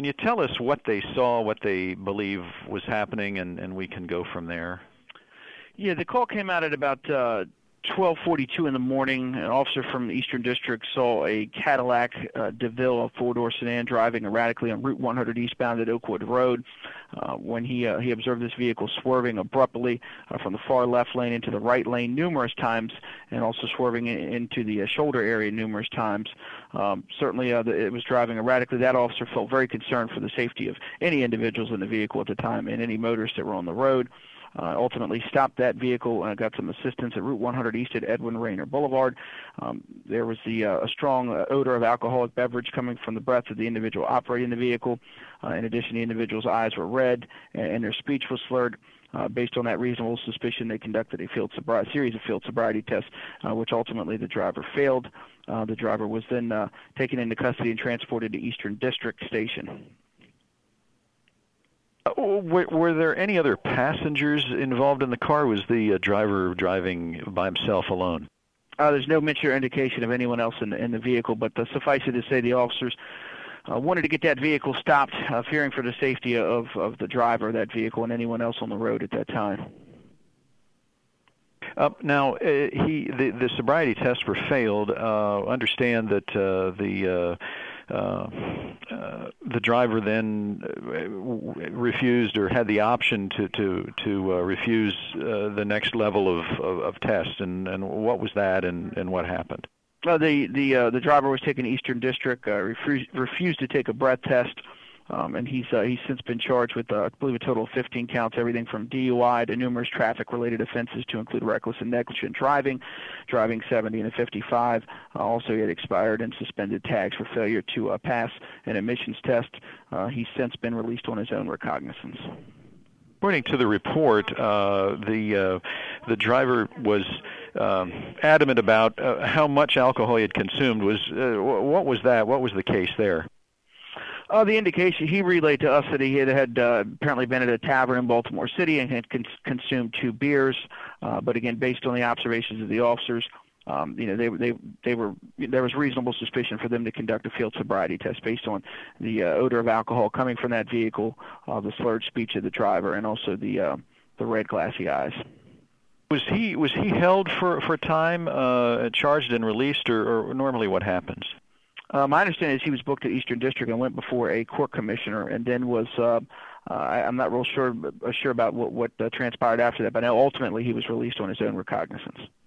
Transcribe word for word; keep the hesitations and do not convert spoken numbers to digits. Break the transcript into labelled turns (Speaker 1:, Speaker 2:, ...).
Speaker 1: Can you tell us what they saw, what they believe was happening, and, and we can go from there?
Speaker 2: Yeah, the call came out at about uh, twelve forty-two in the morning. An officer from the Eastern District saw a Cadillac uh, DeVille, a four-door sedan, driving erratically on Route one hundred eastbound at Oakwood Road. Uh, when he uh, he observed this vehicle swerving abruptly uh, from the far left lane into the right lane numerous times, and also swerving in, into the uh, shoulder area numerous times. Um, certainly, uh, the, it was driving erratically. That officer felt very concerned for the safety of any individuals in the vehicle at the time and any motorists that were on the road. Uh, ultimately stopped that vehicle and got some assistance at Route one hundred East at Edwin Rayner Boulevard. Um, there was the, uh, a strong uh, odor of alcoholic beverage coming from the breath of the individual operating the vehicle. Uh, in addition, the individual's eyes were red and, and their speech was slurred. Uh, based on that reasonable suspicion, they conducted a field sobri- series of field sobriety tests, uh, which ultimately the driver failed. Uh, the driver was then uh, taken into custody and transported to Eastern District Station.
Speaker 1: Were, were there any other passengers involved in the car? Was the uh, driver driving by himself alone?
Speaker 2: Uh, there's no mention or indication of anyone else in the, in the vehicle, but uh, suffice it to say the officers uh, wanted to get that vehicle stopped, uh, fearing for the safety of, of the driver of that vehicle and anyone else on the road at that time.
Speaker 1: Uh, now, uh, he the, the sobriety tests were failed. Uh, understand that uh, the uh, Uh, uh, the driver then uh, refused or had the option to to to uh, refuse uh, the next level of, of, of test, and, and what was that, and, and what happened?
Speaker 2: Uh, the the uh, the driver was taken to Eastern District, uh, refused refused to take a breath test, um, and he's uh, he's since been charged with uh, I believe a total of fifteen counts, everything from D U I to numerous traffic-related offenses to include reckless and negligent driving, driving seventy and a fifty-five. Uh, also, he had expired and suspended tags for failure to uh, pass an admissions test. Uh, he's since been released on his own recognizance.
Speaker 1: According to the report, uh, the uh, the driver was um, adamant about uh, how much alcohol he had consumed. Was uh, what was that? What was the case there?
Speaker 2: Uh, the indication he relayed to us that he had, had uh, apparently been at a tavern in Baltimore City and had cons- consumed two beers. Uh, but again, based on the observations of the officers, um, you know, they they they were there was reasonable suspicion for them to conduct a field sobriety test based on the uh, odor of alcohol coming from that vehicle, uh, the slurred speech of the driver, and also the uh, the red glassy eyes.
Speaker 1: Was he was he held for for time, uh, charged and released, or, or normally what happens?
Speaker 2: Uh, my understanding is he was booked at Eastern District and went before a court commissioner, and then was uh, uh, I, I'm not real sure uh, sure about what what uh, transpired after that, but ultimately he was released on his own recognizance.